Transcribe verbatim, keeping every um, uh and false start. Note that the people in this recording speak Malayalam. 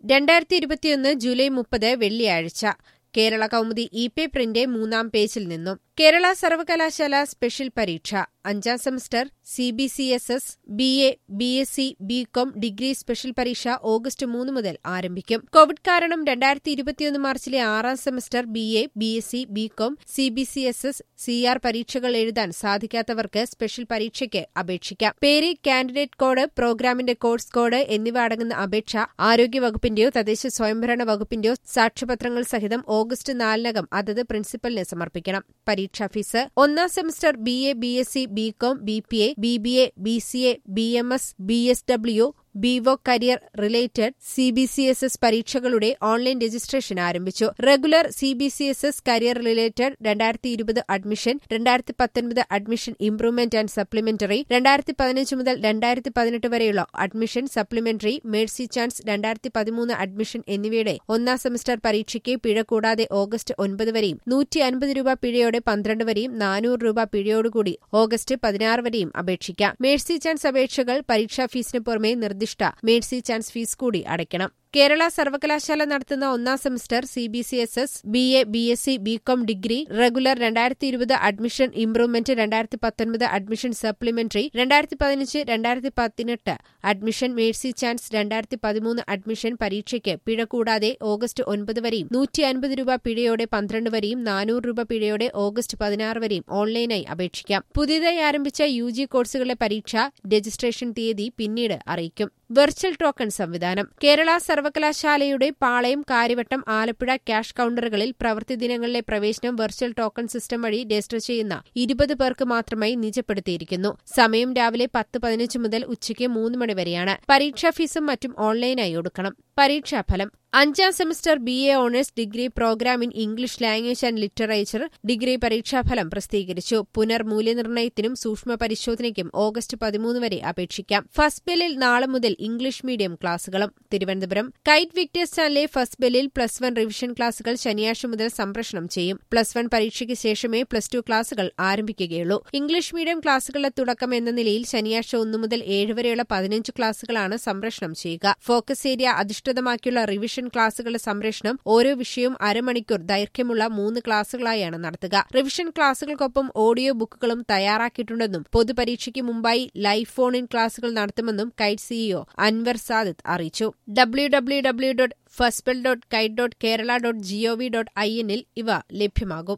രണ്ടായിരത്തി ഇരുപത്തിയൊന്ന് ജൂലൈ മുപ്പത് വെള്ളിയാഴ്ച കേരള കൗമുദി ഇ പേപ്പറിന്റെ മൂന്നാം പേജിൽ നിന്നും കേരള സർവകലാശാല സ്പെഷ്യൽ പരീക്ഷ അഞ്ചാം semester C B C S S B A B S C B com degree special പരീക്ഷ ഓഗസ്റ്റ് മൂന്ന് മുതൽ ആരംഭിക്കും. കോവിഡ് കാരണം രണ്ടായിരത്തി ഇരുപത്തിയൊന്ന് മാർച്ചിലെ ആറാം semester B A B S C B com C B C S S C R പരീക്ഷകൾ എഴുതാൻ സാധിക്കാത്തവർക്ക് സ്പെഷ്യൽ പരീക്ഷയ്ക്ക് അപേക്ഷിക്കാം. പേര്, കാൻഡിഡേറ്റ് കോഡ്, പ്രോഗ്രാമിന്റെ കോഴ്സ് കോഡ് എന്നിവ അടങ്ങുന്ന അപേക്ഷ ആരോഗ്യവകുപ്പിന്റെയോ തദ്ദേശ സ്വയംഭരണ വകുപ്പിന്റെയോ സാക്ഷ്യപത്രങ്ങൾ സഹിതം ഓഗസ്റ്റ് നാലിനകം അതത് പ്രിൻസിപ്പലിന് സമർപ്പിക്കണം. പരീക്ഷാ ഫീസ് ഒന്നാം semester B A B S C B com B P A B B A B C A B M S B S W BVoc career related C B C S S പരീക്ഷകളുടെ ഓൺലൈൻ രജിസ്ട്രേഷൻ ആരംഭിച്ചു. Regular C B C S S career related രണ്ടായിരത്തി ഇരുപത് അഡ്മിഷൻ, രണ്ടായിരത്തി പത്തൊൻപത് അഡ്മിഷൻ ഇംപ്രൂവ്മെന്റ് ആൻഡ് സപ്ലിമെന്ററി, രണ്ടായിരത്തി പതിനഞ്ച് മുതൽ രണ്ടായിരത്തി പതിനെട്ട് വരെയുള്ള അഡ്മിഷൻ സപ്ലിമെന്ററി, മേഴ്സി ചാൻസ് രണ്ടായിരത്തി പതിമൂന്ന് അഡ്മിഷൻ എന്നിവയുടെ ഒന്നാം സെമസ്റ്റർ പരീക്ഷയ്ക്ക് പിഴ കൂടാതെ ഓഗസ്റ്റ് ഒൻപത് വരെയും നൂറ്റി അൻപത് രൂപ പിഴയോടെ പന്ത്രണ്ട് വരെയും നാനൂറ് രൂപ പിഴയോടുകൂടി ഓഗസ്റ്റ് പതിനാറ് വരെയും അപേക്ഷിക്കാം. മേഴ്സി ചാൻസ് അപേക്ഷകൾ പരീക്ഷാ ഫീസിന് പുറമെ നിർദ്ദിഷ്ട മേഴ്സി ചാൻസ് ഫീസ് കൂടി അടയ്ക്കണം. കേരള സർവകലാശാല നടത്തുന്ന ഒന്നാം semester C B C S S B A B S C B com degree regular രണ്ടായിരത്തി ഇരുപത് അഡ്മിഷൻ ഇംപ്രൂവ്മെന്റ്, രണ്ടായിരത്തി പത്തൊൻപത് അഡ്മിഷൻ സപ്ലിമെന്ററി, രണ്ടായിരത്തി പതിനഞ്ച് രണ്ടായിരത്തി പതിനെട്ട് അഡ്മിഷൻ മേഴ്സി ചാൻസ്, രണ്ടായിരത്തി പതിമൂന്ന് അഡ്മിഷൻ പരീക്ഷയ്ക്ക് പിഴ കൂടാതെ ഓഗസ്റ്റ് ഒൻപത് വരെയും നൂറ്റി അൻപത് രൂപ പിഴയോടെ പന്ത്രണ്ട് വരെയും നാനൂറ് രൂപ പിഴയോടെ ഓഗസ്റ്റ് പതിനാറ് വരെയും ഓൺലൈനായി അപേക്ഷിക്കാം. പുതിയതായി ആരംഭിച്ച യു ജി കോഴ്സുകളുടെ പരീക്ഷ രജിസ്ട്രേഷൻ തീയതി പിന്നീട് അറിയിക്കും. വെർച്വൽ ടോക്കൺ സംവിധാനം കേരള സർവകലാശാലയുടെ പാളയം, കാര്യവട്ടം, ആലപ്പുഴ ക്യാഷ് കൌണ്ടറുകളിൽ പ്രവൃത്തി ദിനങ്ങളിലെ പ്രവേശനം വെർച്വൽ ടോക്കൺ സിസ്റ്റം വഴി രജിസ്റ്റർ ചെയ്യുന്ന ഇരുപത് പേർക്ക് മാത്രമായി നിജപ്പെടുത്തിയിരിക്കുന്നു. സമയം രാവിലെ പത്ത് പതിനഞ്ച് മുതൽ ഉച്ചയ്ക്ക് മൂന്ന് മണി വരെയാണ്. പരീക്ഷാ ഫീസും മറ്റും ഓൺലൈനായി ഒടുക്കണം. പരീക്ഷാഫലം അഞ്ചാം semester B A honours degree program in English language and literature degree പരീക്ഷാഫലം പ്രസിദ്ധീകരിച്ചു. പുനർമൂല്യനിർണ്ണയത്തിനും സൂക്ഷ്മ പരിശോധനയ്ക്കും ഓഗസ്റ്റ് പതിമൂന്ന് വരെ അപേക്ഷിക്കാം. ഫസ്റ്റ് ബെല്ലിൽ നാളെ മുതൽ ഇംഗ്ലീഷ് മീഡിയം ക്ലാസുകളും. തിരുവനന്തപുരം കൈറ്റ് വിക്ടേഴ്സ് ചാനലിലെ ഫസ്റ്റ് ബെല്ലിൽ പ്ലസ് വൺ റിവിഷൻ ക്ലാസുകൾ ശനിയാഴ്ച മുതൽ സംപ്രേഷണം ചെയ്യും. പ്ലസ് വൺ പരീക്ഷയ്ക്ക് ശേഷമേ പ്ലസ് ടു ക്ലാസുകൾ ആരംഭിക്കുകയുള്ളൂ. ഇംഗ്ലീഷ് മീഡിയം ക്ലാസുകളുടെ തുടക്കം എന്ന നിലയിൽ ശനിയാഴ്ച ഒന്നു മുതൽ ഏഴ് വരെയുള്ള പതിനഞ്ച് ക്ലാസുകളാണ് സംപ്രേഷണം ചെയ്യുക. ഫോക്കസ് ഏരിയ അധിഷ്ഠിതമാക്കിയുള്ള റിവിഷൻ ക്ലാസുകളുടെ സംപ്രേഷണം ഓരോ വിഷയവും അരമണിക്കൂർ ദൈർഘ്യമുള്ള മൂന്ന് ക്ലാസുകളായാണ് നടത്തുക. റിവിഷൻ ക്ലാസുകൾക്കൊപ്പം ഓഡിയോ ബുക്കുകളും തയ്യാറാക്കിയിട്ടുണ്ടെന്നും പൊതുപരീക്ഷയ്ക്ക് മുമ്പായി ലൈവ് ഫോൺ ഇൻ ക്ലാസുകൾ നടത്തുമെന്നും കൈറ്റ് സിഇഒ അൻവർ സാദിത്ത് അറിയിച്ചു. W W W dot first bell dot KITE dot Kerala dot G O V dot I എന്നിൽ ഇവ ലഭ്യമാകും.